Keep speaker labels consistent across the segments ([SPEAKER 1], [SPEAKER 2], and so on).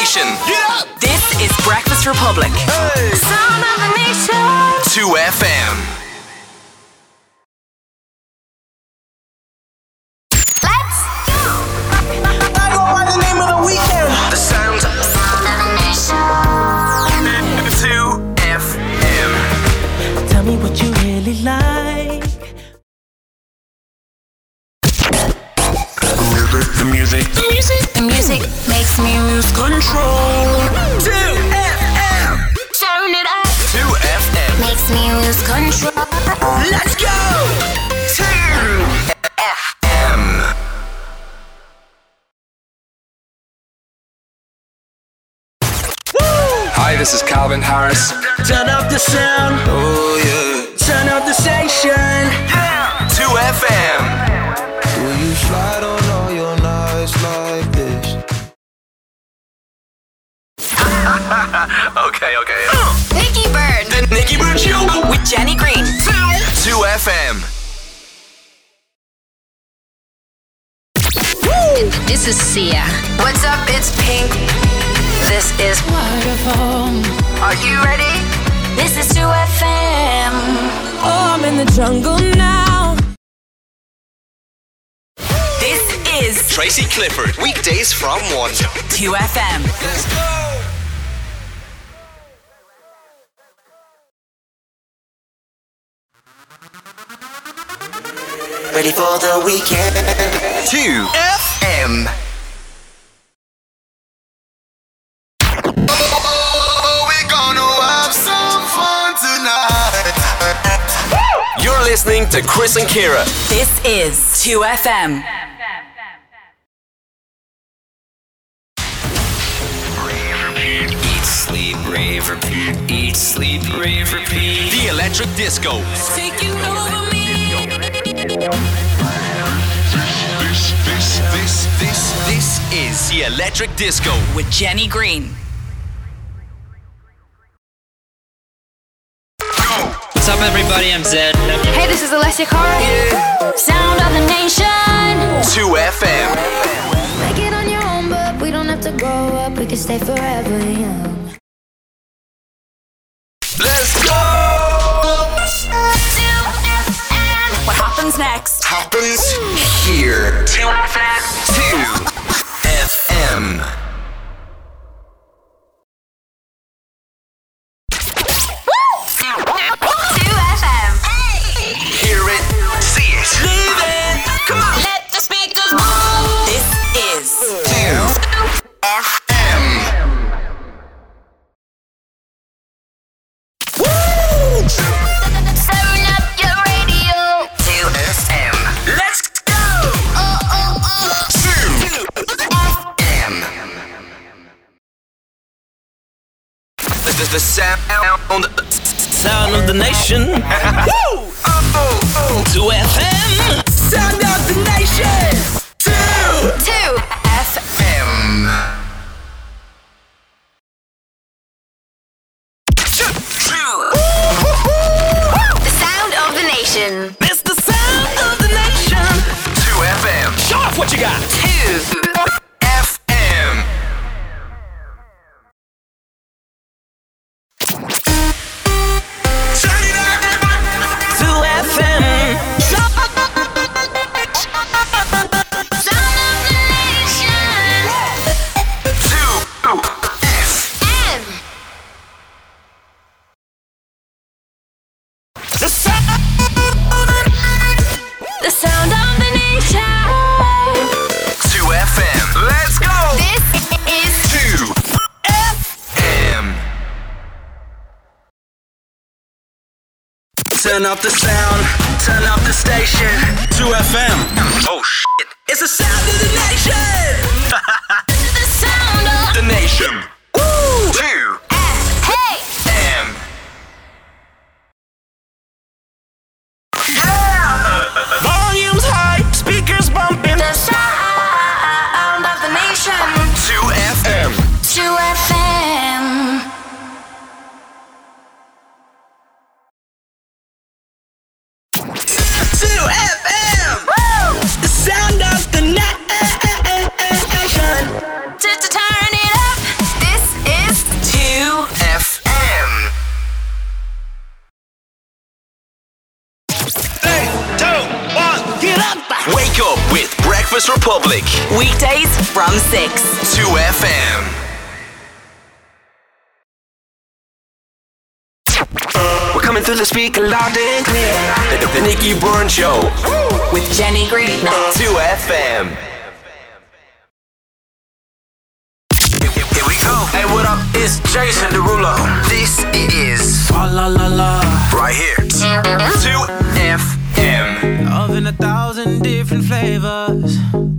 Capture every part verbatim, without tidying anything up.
[SPEAKER 1] nation.
[SPEAKER 2] Get up!
[SPEAKER 1] This is Breakfast Republic.
[SPEAKER 2] Hey!
[SPEAKER 1] Sound of the nation. two F M.
[SPEAKER 2] Let's go! I go by the name of the weekend.
[SPEAKER 1] The sound of the nation. two F M.
[SPEAKER 3] Tell me what you really like.
[SPEAKER 1] The music.
[SPEAKER 4] The music. The music makes me lose control.
[SPEAKER 1] two F M.
[SPEAKER 4] Turn it up.
[SPEAKER 1] two F M.
[SPEAKER 4] Makes me lose control.
[SPEAKER 1] Let's go! two F M. Hi, this is Calvin Harris.
[SPEAKER 2] Turn up the sound.
[SPEAKER 1] Oh, yeah.
[SPEAKER 2] Turn up the station.
[SPEAKER 1] Yeah. two F M.
[SPEAKER 5] Will you slide on all your nights like this?
[SPEAKER 1] okay, okay.
[SPEAKER 4] Nikki Bird.
[SPEAKER 1] The Nikki Bird Show
[SPEAKER 4] With Jenny Green.
[SPEAKER 1] two F M.
[SPEAKER 4] This is Sia. What's up? It's Pink. This is Waterfall. Are you ready? This is two F M.
[SPEAKER 3] Oh, I'm in the jungle now.
[SPEAKER 1] This is Tracy Clifford. Weekdays from one. two F M. Let's go!
[SPEAKER 2] Ready for the weekend.
[SPEAKER 1] two F M.
[SPEAKER 5] Oh, we're gonna have some fun tonight.
[SPEAKER 1] You're listening to Chris and Kira.
[SPEAKER 6] This is two F M.
[SPEAKER 1] Eat, sleep, rave, repeat. Eat, sleep, rave, repeat. The Electric Disco.
[SPEAKER 6] Taking over me.
[SPEAKER 1] This, this, this, this, this is the Electric Disco
[SPEAKER 6] With Jenny Green.
[SPEAKER 7] What's up, everybody? I'm Zed.
[SPEAKER 4] Hey, this is Alessia Cara.
[SPEAKER 1] Yeah.
[SPEAKER 4] Sound of the nation.
[SPEAKER 1] two F M.
[SPEAKER 4] Make it on your own, but we don't have to grow up. We can stay forever young.
[SPEAKER 1] Let's go!
[SPEAKER 6] What happens next?
[SPEAKER 1] Happens here. two F M. two F M.
[SPEAKER 4] two F M.
[SPEAKER 1] Hear it, see it, live it. Come on.
[SPEAKER 4] Let the speakers move.
[SPEAKER 6] This is
[SPEAKER 1] two F M.
[SPEAKER 4] Turn up your radio.
[SPEAKER 1] two F M. Let's go!
[SPEAKER 4] Oh, oh, oh.
[SPEAKER 1] two F M. The, the, the sound.
[SPEAKER 7] Sound of the nation.
[SPEAKER 1] Woo! Oh, oh.
[SPEAKER 7] two F M.
[SPEAKER 2] Sound of the nation.
[SPEAKER 1] two
[SPEAKER 4] two
[SPEAKER 1] F M.
[SPEAKER 4] The sound of the nation.
[SPEAKER 7] It's the sound of the nation.
[SPEAKER 1] two F M.
[SPEAKER 7] Show off what you got.
[SPEAKER 1] two F M. Turn it up.
[SPEAKER 7] two F M.
[SPEAKER 4] Sound of the nation.
[SPEAKER 1] two F M.
[SPEAKER 4] M.
[SPEAKER 7] The sound.
[SPEAKER 4] The sound of the nation.
[SPEAKER 1] two F M. Let's go.
[SPEAKER 4] This is
[SPEAKER 1] two F M.
[SPEAKER 2] Turn up the sound. Turn up the station. two F M.
[SPEAKER 1] Oh shit.
[SPEAKER 2] It's the sound of the nation.
[SPEAKER 4] the sound of
[SPEAKER 1] The nation. Woo! two
[SPEAKER 4] Hey.
[SPEAKER 1] M. Yeah!
[SPEAKER 2] Volumes high, speakers bumping.
[SPEAKER 4] The sound of the nation.
[SPEAKER 1] two F M.
[SPEAKER 4] two F M.
[SPEAKER 2] two F M. The sound of the nation.
[SPEAKER 1] Republic.
[SPEAKER 6] Weekdays from six.
[SPEAKER 1] two F M. We're coming through the speaker loud and clear. The, the Nikki Bourne Show.
[SPEAKER 6] With Jenny Green.
[SPEAKER 1] two F M. Here we go. Hey, what up? It's Jason Derulo. This is
[SPEAKER 7] La la la la.
[SPEAKER 1] right here. two F M.
[SPEAKER 7] Love in a thousand different flavors.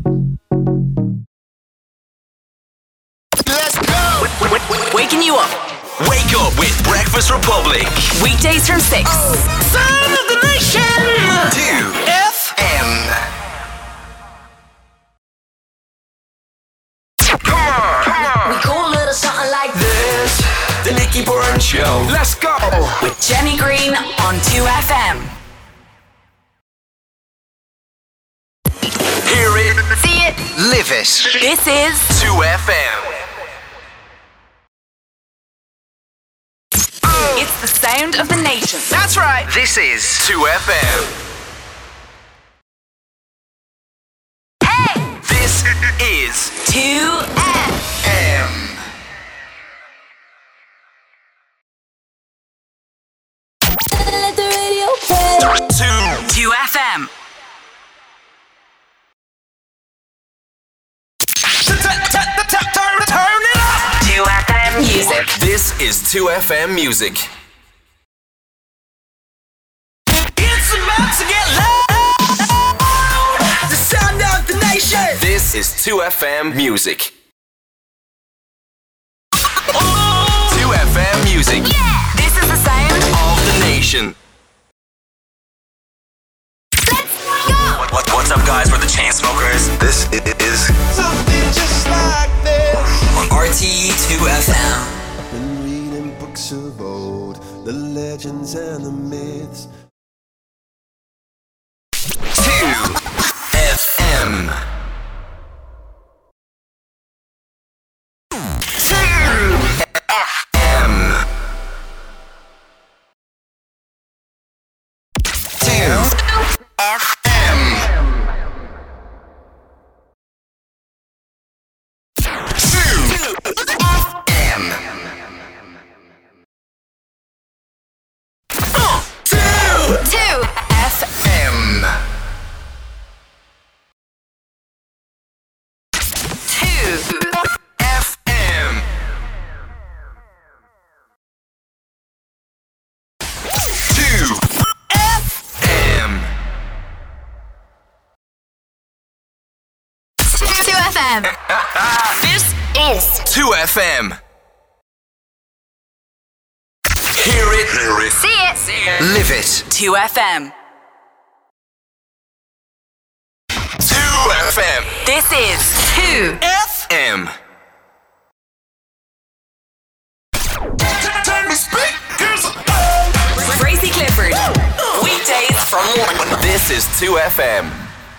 [SPEAKER 1] Let's go.
[SPEAKER 6] Waking you up.
[SPEAKER 1] Wake up with Breakfast Republic.
[SPEAKER 6] Weekdays from six.
[SPEAKER 7] Son of the nation.
[SPEAKER 1] two F M. Come on, come on.
[SPEAKER 4] We go a little something like
[SPEAKER 1] This, the Nikki Bourne Show. Let's go.
[SPEAKER 6] With Jenny Green on two F M.
[SPEAKER 1] Hear it,
[SPEAKER 4] See it.
[SPEAKER 1] live it.
[SPEAKER 6] This is
[SPEAKER 1] two F M.
[SPEAKER 6] It's the sound of the nation.
[SPEAKER 1] That's right. This is two F M.
[SPEAKER 4] Hey.
[SPEAKER 1] This is
[SPEAKER 6] two F.
[SPEAKER 1] M.
[SPEAKER 3] Let the radio play.
[SPEAKER 1] Two.
[SPEAKER 6] two F M.
[SPEAKER 1] Turn it up.
[SPEAKER 6] two F M music.
[SPEAKER 1] This is two F M music.
[SPEAKER 7] It's about to get loud. The sound of the nation.
[SPEAKER 1] This is two F M music.
[SPEAKER 7] Oh.
[SPEAKER 1] two F M music.
[SPEAKER 6] This is the sound.
[SPEAKER 1] Of the nation. What, what, what's up, guys? We're the Chainsmokers. This is
[SPEAKER 5] Something just like this.
[SPEAKER 1] on R T E two F M.
[SPEAKER 5] I've been reading books of old, the legends and the myths.
[SPEAKER 1] two F M. two F M. two F M.
[SPEAKER 6] two F M.
[SPEAKER 1] M.
[SPEAKER 6] two
[SPEAKER 1] F M. two F M.
[SPEAKER 4] two F M.
[SPEAKER 6] This
[SPEAKER 4] Is.
[SPEAKER 1] two F M. Hear it, hear it,
[SPEAKER 4] See it.
[SPEAKER 1] live it.
[SPEAKER 6] two F M.
[SPEAKER 1] two F M.
[SPEAKER 6] This is two
[SPEAKER 1] F M. Turn the speakers up.
[SPEAKER 6] Tracy Clifford. Weekdays from one.
[SPEAKER 1] This is two F M.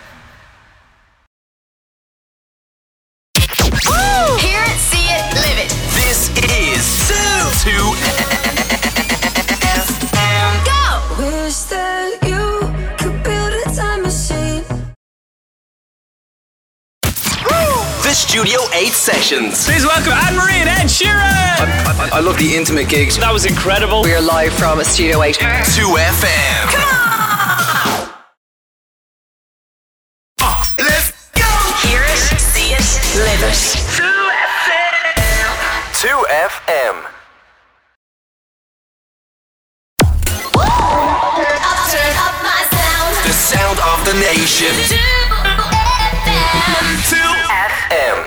[SPEAKER 4] Hear it. See it. Live it.
[SPEAKER 1] This is two F M.
[SPEAKER 4] Go.
[SPEAKER 3] Wish that you could build a time machine.
[SPEAKER 1] The Studio eight sessions.
[SPEAKER 7] Please welcome Anne-Marie and Ed Sheeran.
[SPEAKER 8] I, I love the intimate gigs.
[SPEAKER 7] That was incredible.
[SPEAKER 9] We're live from Studio eight.
[SPEAKER 1] two F M.
[SPEAKER 6] Come on.
[SPEAKER 1] Oh, let's go.
[SPEAKER 6] Hear it, see it, live it. two F M.
[SPEAKER 1] two F M.
[SPEAKER 4] Up, turn up my sound.
[SPEAKER 1] The sound of the nation. two F M.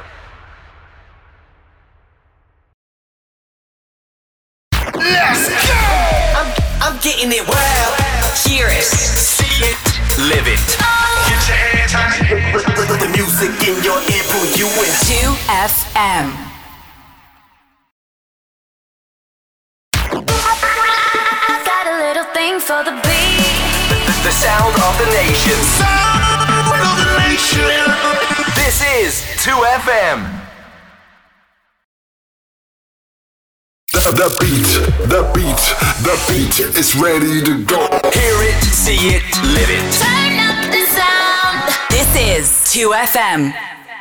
[SPEAKER 1] Let's go.
[SPEAKER 7] I'm, I'm getting it wild.
[SPEAKER 6] Hear it.
[SPEAKER 1] See it, live it. Get your hands high. The music in your ear, pull you in.
[SPEAKER 6] two F M.
[SPEAKER 4] Got a little thing for the beat.
[SPEAKER 1] The sound of the nation. Sound of the nation. This is two F M.
[SPEAKER 10] The, the beat, the beat, the beat is ready to go.
[SPEAKER 1] Hear it, see it, live it.
[SPEAKER 4] Turn up the sound.
[SPEAKER 6] This
[SPEAKER 4] This is two F M.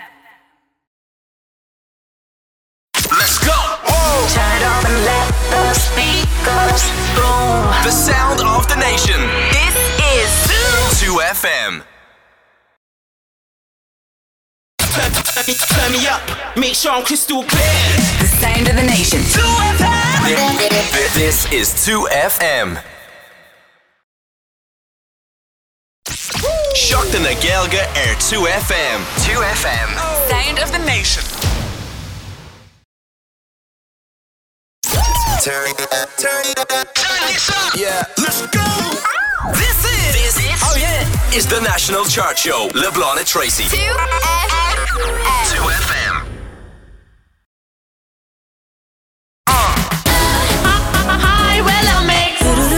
[SPEAKER 1] Let's go! Whoa.
[SPEAKER 6] Turn it on and let the speakers boom.
[SPEAKER 1] The sound of the nation.
[SPEAKER 4] This is
[SPEAKER 1] two F M.
[SPEAKER 7] Turn me up, make sure I'm crystal clear.
[SPEAKER 4] the sound of the nation.
[SPEAKER 7] two F M.
[SPEAKER 1] This is two F M. Shock the Nagelga Air two F M. two F M.
[SPEAKER 4] Sound of the nation.
[SPEAKER 1] Turn it up, turn it up, turn this up. Yeah, let's go. This is, this is, oh yeah, is the National Chart Show. LeBlanc and Tracy.
[SPEAKER 4] two F M.
[SPEAKER 1] two F M.
[SPEAKER 6] Hi, well, I'll make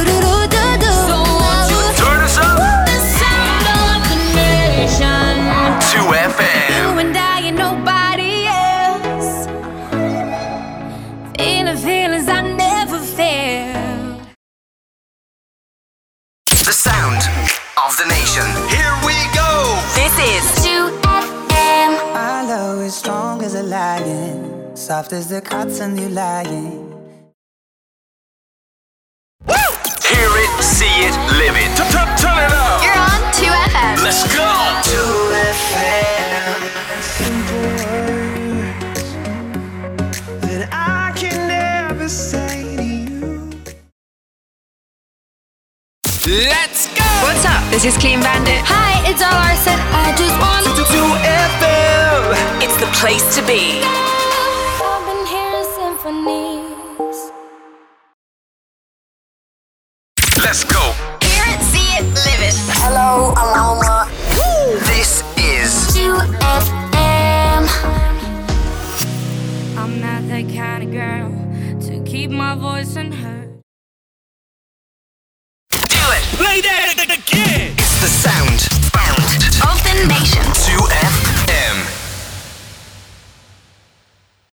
[SPEAKER 1] Turn us up.
[SPEAKER 6] the sound of the nation.
[SPEAKER 1] two F M.
[SPEAKER 6] You and I and nobody else. Feeling feelings I never felt.
[SPEAKER 1] The sound of the nation. Here we go.
[SPEAKER 4] This is
[SPEAKER 6] two F M.
[SPEAKER 9] My love is strong as a lion, soft as the cotton you lying.
[SPEAKER 1] Hear it, see it, live it. Turn it up.
[SPEAKER 4] You're on two F M.
[SPEAKER 1] Let's go. two F M.
[SPEAKER 9] That I can never say to you.
[SPEAKER 1] Let's go.
[SPEAKER 4] What's up? This is Clean Bandit.
[SPEAKER 6] Hi, it's all I said. I just want to
[SPEAKER 1] two F M.
[SPEAKER 4] It's the place to be.
[SPEAKER 6] I've been hearing symphonies.
[SPEAKER 1] Let's go.
[SPEAKER 4] Hear it, see it, live it.
[SPEAKER 6] Hello, Aloma.
[SPEAKER 1] This is
[SPEAKER 6] two F M. I'm not that kind of girl to keep my voice unheard.
[SPEAKER 1] Do it. Play that again. It's the sound